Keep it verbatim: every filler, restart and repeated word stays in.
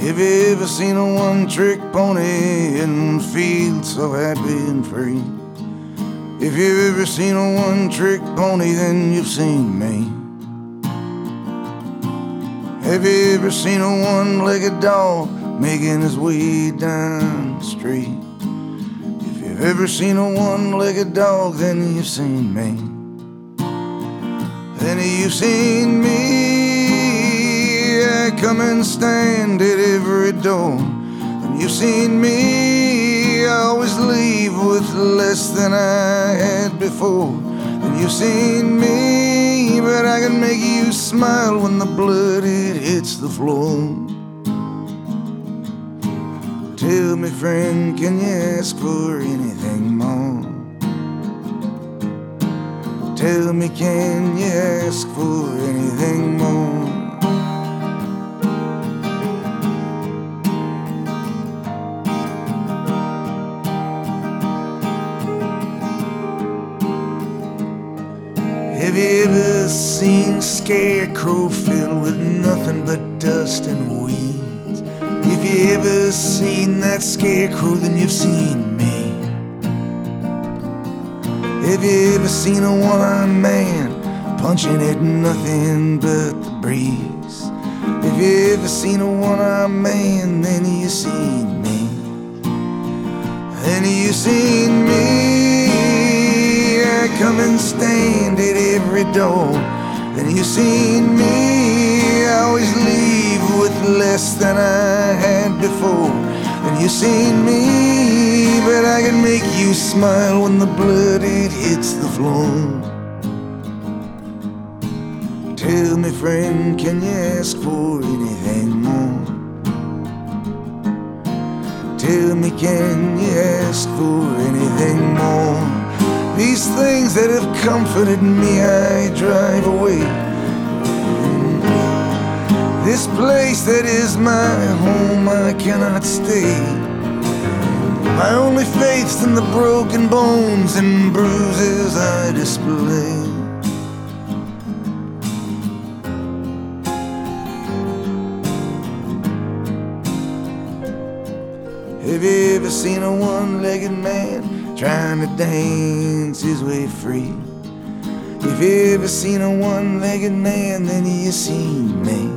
Have you ever seen a one-trick pony and feel so happy and free? If you've ever seen a one-trick pony, then you've seen me. Have you ever seen a one-legged dog making his way down the street? If you've ever seen a one-legged dog, then you've seen me. Then you've seen me. I come and stand at every door. Then you've seen me. I always leave with less than I had before. Then you've seen me, but I can make you smile when the blood it hits the floor. Tell me, friend, can you ask for anything more? Tell me, can you ask for anything more? Have you ever seen a scarecrow filled with nothing but dust and weeds? If you ever seen that scarecrow, then you've seen me. Have you ever seen a one-armed man punching at nothing but the breeze? Have you ever seen a one-armed man, then you've seen me. Then you've seen me. I come and stand at every door. Then you've seen me. I always leave with less than I had before. Then you've seen me, but I can make you smile when the blood it hits the floor. Tell me, friend, can you ask for anything more? Tell me, can you ask for anything more? These things that have comforted me, I drive away. This place that is my home, I cannot stay. My only faith's in the broken bones and bruises I display. Have you ever seen a one-legged man trying to dance his way free? If you ever seen a one-legged man, then you've seen me.